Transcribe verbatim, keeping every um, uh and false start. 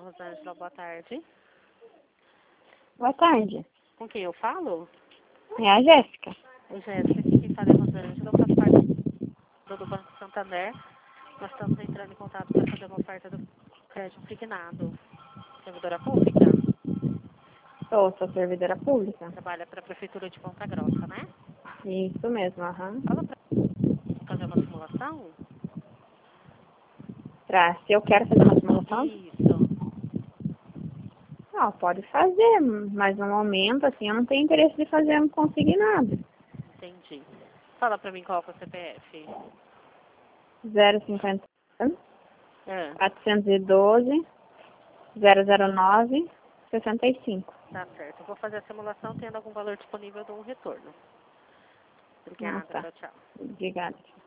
Rosângela, boa tarde. Boa tarde. Com quem eu falo? É a Jéssica. Oi, Jéssica, aqui quem fala é a Rosângela, eu faço parte do Banco Santander. Nós estamos entrando em contato para fazer uma oferta do crédito consignado. Servidora pública? Sou, sou servidora pública. Trabalha para a Prefeitura de Ponta Grossa, né? Isso mesmo, aham. Fala para fazer uma simulação? Pra, se eu quero fazer uma simulação, Isso. não, pode fazer, mas no momento, assim, eu não tenho interesse de fazer um consignado. Entendi. Fala para mim qual que é o C P F. zero cinquenta, É, quatrocentos e doze, zero zero nove, sessenta e cinco. tá certo. Eu vou fazer a simulação, tendo algum valor disponível, eu dou um retorno. Ah, Obrigada, tá. tchau, tchau. Obrigada.